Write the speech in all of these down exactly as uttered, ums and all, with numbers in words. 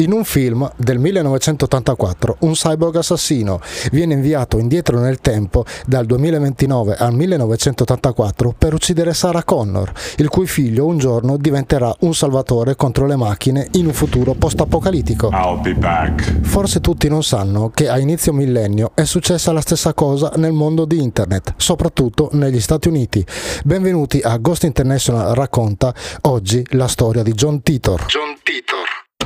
In un film del millenovecentottantaquattro, un cyborg assassino viene inviato indietro nel tempo dal duemilaventinove al millenovecentottantaquattro per uccidere Sarah Connor, il cui figlio un giorno diventerà un salvatore contro le macchine in un futuro post-apocalittico. I'll be back. Forse tutti non sanno che a inizio millennio è successa la stessa cosa nel mondo di internet, soprattutto negli Stati Uniti. Benvenuti a Ghost International racconta, oggi la storia di John Titor. John Titor.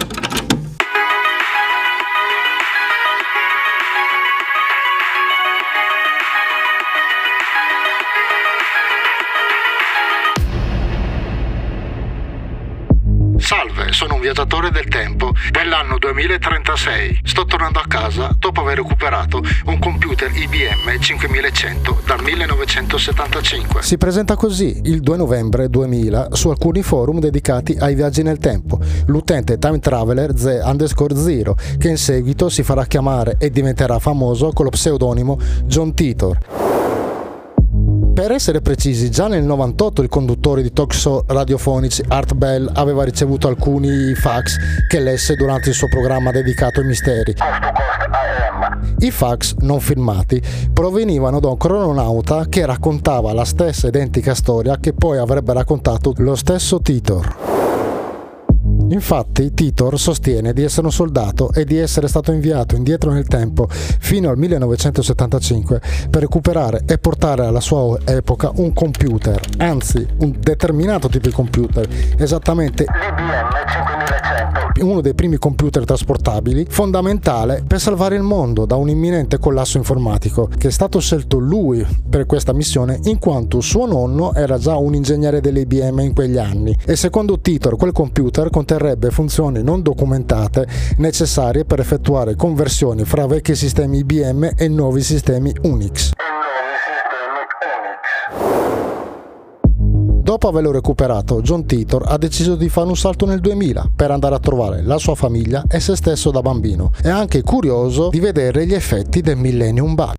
Salve, sono un viaggiatore del tempo dell'anno duemilatrentasei. Sto tornando a casa dopo aver recuperato un computer I B M cinquemilacento dal millenovecentosettantacinque. Si presenta così il due novembre duemila su alcuni forum dedicati ai viaggi nel tempo l'utente Time Traveler Z underscore zero, che in seguito si farà chiamare e diventerà famoso con lo pseudonimo John Titor. Per essere precisi, già nel novantotto il conduttore di talk show radiofonici Art Bell aveva ricevuto alcuni fax che lesse durante il suo programma dedicato ai misteri. I fax, non filmati, provenivano da un crononauta che raccontava la stessa identica storia che poi avrebbe raccontato lo stesso Titor. Infatti Titor sostiene di essere un soldato e di essere stato inviato indietro nel tempo fino al millenovecentosettantacinque per recuperare e portare alla sua epoca un computer, anzi un determinato tipo di computer, esattamente l'I B M cinquemilacento. uno dei primi computer trasportabili, fondamentale per salvare il mondo da un imminente collasso informatico, che è stato scelto lui per questa missione in quanto suo nonno era già un ingegnere dell'I B M in quegli anni e secondo Titor quel computer conterrebbe funzioni non documentate necessarie per effettuare conversioni fra vecchi sistemi I B M e nuovi sistemi Unix. Dopo averlo recuperato, John Titor ha deciso di fare un salto nel duemila per andare a trovare la sua famiglia e se stesso da bambino. È anche curioso di vedere gli effetti del Millennium Bug.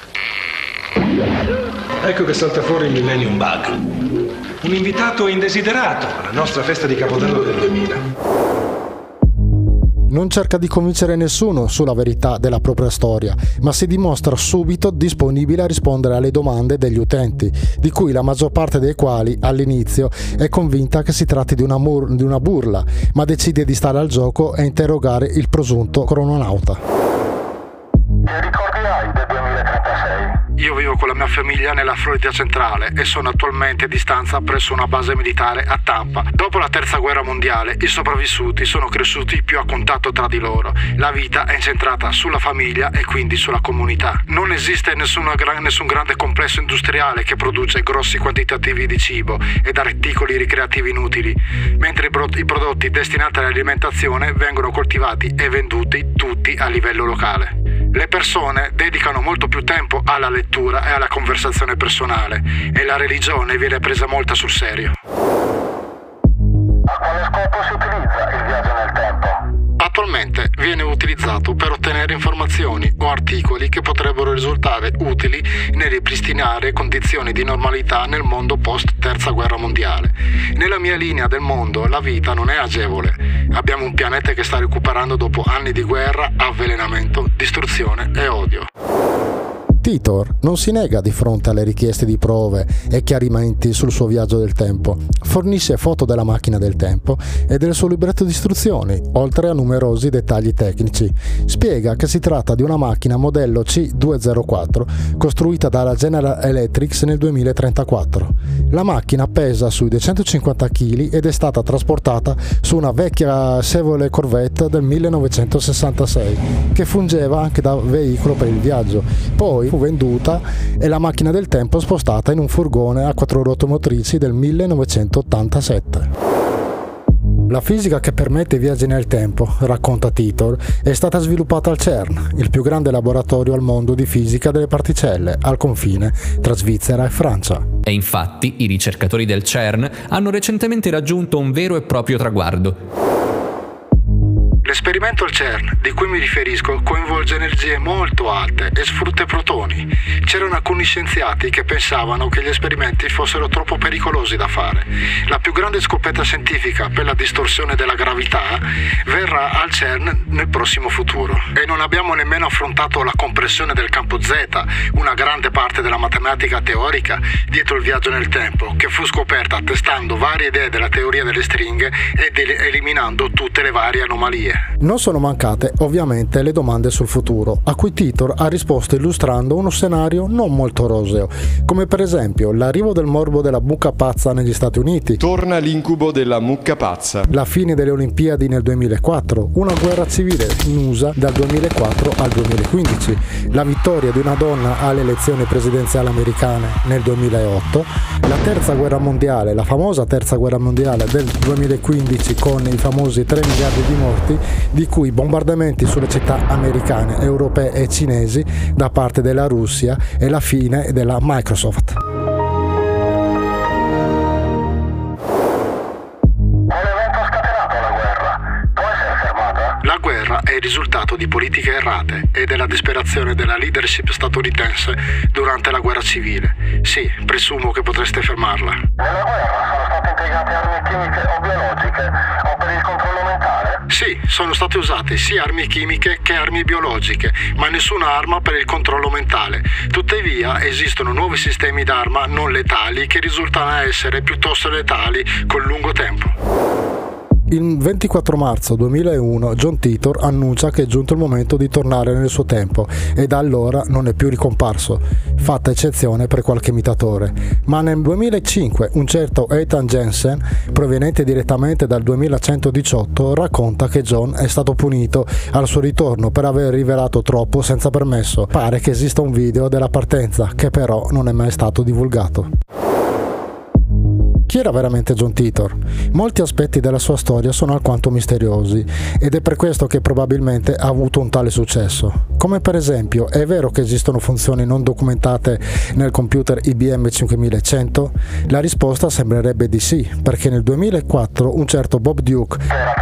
Ecco che salta fuori il Millennium Bug. Un invitato indesiderato alla nostra festa di Capodanno del duemila. Non cerca di convincere nessuno sulla verità della propria storia, ma si dimostra subito disponibile a rispondere alle domande degli utenti, di cui la maggior parte dei quali all'inizio è convinta che si tratti di una, mur- di una burla, ma decide di stare al gioco e interrogare il presunto crononauta. Che ricordi hai del duemilatrentasei? Io vivo con la mia famiglia nella Florida centrale e sono attualmente a distanza presso una base militare a Tampa. Dopo la terza guerra mondiale, i sopravvissuti sono cresciuti più a contatto tra di loro. La vita è incentrata sulla famiglia e quindi sulla comunità. Non esiste nessuna, nessun grande complesso industriale che produce grossi quantitativi di cibo ed articoli ricreativi inutili, mentre i prodotti destinati all'alimentazione vengono coltivati e venduti tutti a livello locale. Le persone dedicano molto più tempo alla lettura e alla conversazione personale e la religione viene presa molto sul serio. A quale scopo si utilizza il viaggio nel tempo? Attualmente viene utilizzato per ottenere informazioni o articoli che potrebbero risultare utili nel ripristinare condizioni di normalità nel mondo post terza guerra mondiale. Nella mia linea del mondo la vita non è agevole. Abbiamo un pianeta che sta recuperando dopo anni di guerra, avvelenamento, distruzione e odio. Titor non si nega di fronte alle richieste di prove e chiarimenti sul suo viaggio del tempo. Fornisce foto della macchina del tempo e del suo libretto di istruzioni, oltre a numerosi dettagli tecnici. Spiega che si tratta di una macchina modello C duecentoquattro costruita dalla General Electric nel duemilatrentaquattro. La macchina pesa sui duecentocinquanta chili ed è stata trasportata su una vecchia Chevrolet Corvette del millenovecentosessantasei che fungeva anche da veicolo per il viaggio. Poi fu venduta e la macchina del tempo spostata in un furgone a quattro ruote motrici del millenovecentottantasette. La fisica che permette i viaggi nel tempo, racconta Titor, è stata sviluppata al CERN, il più grande laboratorio al mondo di fisica delle particelle, al confine tra Svizzera e Francia. E infatti i ricercatori del CERN hanno recentemente raggiunto un vero e proprio traguardo. L'esperimento al CERN, di cui mi riferisco, coinvolge energie molto alte e sfrutta i protoni. C'erano alcuni scienziati che pensavano che gli esperimenti fossero troppo pericolosi da fare. La più grande scoperta scientifica per la distorsione della gravità verrà al CERN nel prossimo futuro. E non abbiamo nemmeno affrontato la compressione del campo Z, una grande parte della matematica teorica dietro il viaggio nel tempo, che fu scoperta testando varie idee della teoria delle stringhe ed eliminando tutte le varie anomalie. Non sono mancate ovviamente le domande sul futuro, a cui Titor ha risposto illustrando uno scenario non molto roseo, come per esempio l'arrivo del morbo della mucca pazza negli Stati Uniti, torna l'incubo della mucca pazza, la fine delle Olimpiadi nel duemilaquattro, una guerra civile in U S A dal duemilaquattro al duemilaquindici, la vittoria di una donna alle elezioni presidenziali americane nel duemilaotto, la terza guerra mondiale, la famosa terza guerra mondiale del duemilaquindici con i famosi tre miliardi di morti, di cui bombardamenti sulle città americane, europee e cinesi da parte della Russia, e la fine della Microsoft. La guerra è il risultato di politiche errate e della disperazione della leadership statunitense durante la guerra civile. Sì, presumo che potreste fermarla. Nella guerra sono state impiegate armi chimiche o biologiche o per il controllo mentale? Sì, sono state usate sia armi chimiche che armi biologiche, ma nessuna arma per il controllo mentale. Tuttavia esistono nuovi sistemi d'arma non letali che risultano essere piuttosto letali col lungo tempo. Il ventiquattro marzo duemilauno John Titor annuncia che è giunto il momento di tornare nel suo tempo e da allora non è più ricomparso, fatta eccezione per qualche imitatore. Ma nel duemilacinque un certo Ethan Jensen, proveniente direttamente dal duemilacentodiciotto, racconta che John è stato punito al suo ritorno per aver rivelato troppo senza permesso. Pare che esista un video della partenza che però non è mai stato divulgato. Chi era veramente John Titor? Molti aspetti della sua storia sono alquanto misteriosi ed è per questo che probabilmente ha avuto un tale successo. Come per esempio, è vero che esistono funzioni non documentate nel computer I B M cinquemilacento? La risposta sembrerebbe di sì, perché nel duemilaquattro un certo Bob Duke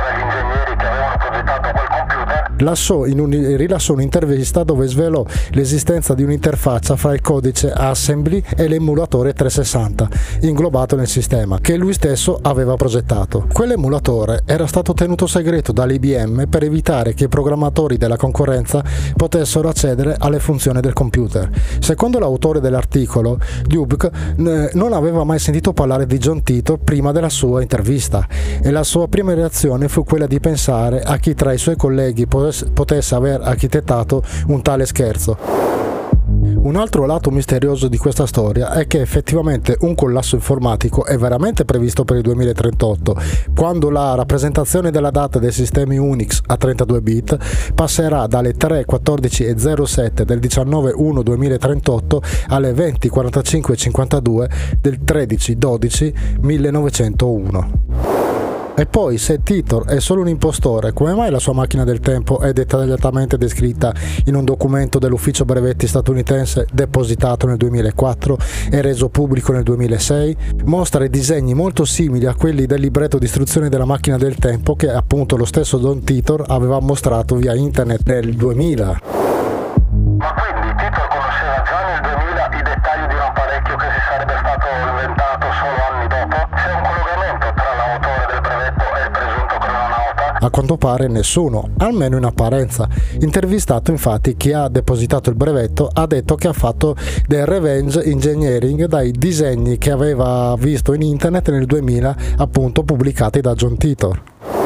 Lasciò in un, rilasciò un'intervista dove svelò l'esistenza di un'interfaccia fra il codice Assembly e l'emulatore trecentosessanta inglobato nel sistema che lui stesso aveva progettato. Quell'emulatore era stato tenuto segreto dall'I B M per evitare che i programmatori della concorrenza potessero accedere alle funzioni del computer. Secondo l'autore dell'articolo, Duke non aveva mai sentito parlare di John Titor prima della sua intervista e la sua prima reazione fu quella di pensare a chi tra i suoi colleghi potesse aver architettato un tale scherzo. Un altro lato misterioso di questa storia è che effettivamente un collasso informatico è veramente previsto per il duemilatrentotto, quando la rappresentazione della data dei sistemi Unix a trentadue bit passerà dalle tre, quattordici e zero sette del diciannove uno duemilatrentotto alle venti, quarantacinque e cinquantadue del tredici dodici millenovecentouno. E poi, se Titor è solo un impostore, come mai la sua macchina del tempo è dettagliatamente descritta in un documento dell'ufficio brevetti statunitense depositato nel duemilaquattro e reso pubblico nel duemilasei? Mostra i disegni molto simili a quelli del libretto di istruzioni della macchina del tempo che appunto lo stesso John Titor aveva mostrato via internet nel duemila. Ma quindi Titor conosceva già nel duemila i dettagli di un apparecchio che si sarebbe stato inventato solo anni dopo? C'è un collegamento tra l'autore del brevetto e il presunto crononauta? A quanto pare nessuno, almeno in apparenza. Intervistato infatti chi ha depositato il brevetto ha detto che ha fatto del revenge engineering dai disegni che aveva visto in internet nel duemila, appunto pubblicati da John Titor.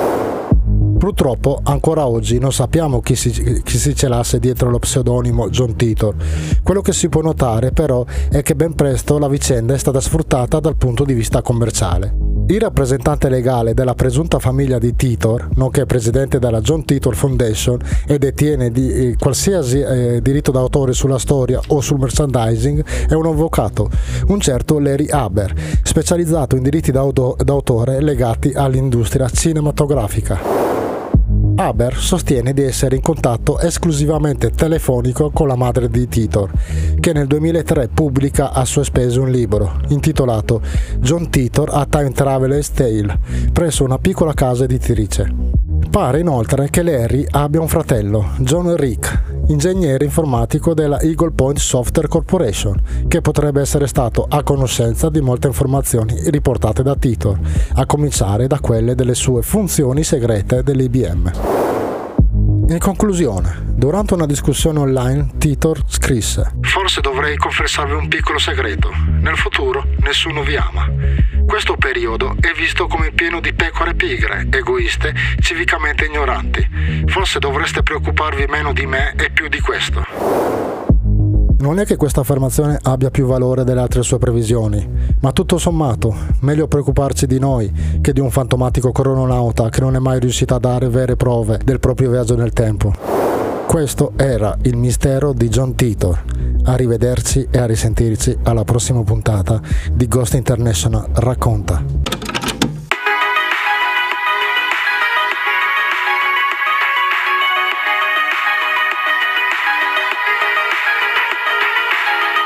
Purtroppo ancora oggi non sappiamo chi si, chi si celasse dietro lo pseudonimo John Titor. Quello che si può notare però è che ben presto la vicenda è stata sfruttata dal punto di vista commerciale. Il rappresentante legale della presunta famiglia di Titor, nonché presidente della John Titor Foundation e detiene di eh, qualsiasi eh, diritto d'autore sulla storia o sul merchandising, è un avvocato, un certo Larry Haber, specializzato in diritti d'autore legati all'industria cinematografica. Haber sostiene di essere in contatto esclusivamente telefonico con la madre di Titor, che nel duemilatré pubblica a sue spese un libro intitolato John Titor A Time Traveler's Tale presso una piccola casa editrice. Pare inoltre che Larry abbia un fratello, John Rick, ingegnere informatico della Eagle Point Software Corporation, che potrebbe essere stato a conoscenza di molte informazioni riportate da Titor, a cominciare da quelle delle sue funzioni segrete dell'I B M. In conclusione, durante una discussione online, Titor scrisse: forse dovrei confessarvi un piccolo segreto. Nel futuro nessuno vi ama. Questo periodo è visto come pieno di pecore pigre, egoiste, civicamente ignoranti. Forse dovreste preoccuparvi meno di me e più di questo. Non è che questa affermazione abbia più valore delle altre sue previsioni, ma tutto sommato, meglio preoccuparci di noi che di un fantomatico crononauta che non è mai riuscito a dare vere prove del proprio viaggio nel tempo. Questo era il mistero di John Titor. Arrivederci e a risentirci alla prossima puntata di Ghost International Racconta.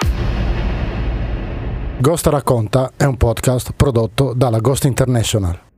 Ghost Racconta è un podcast prodotto dalla Ghost International.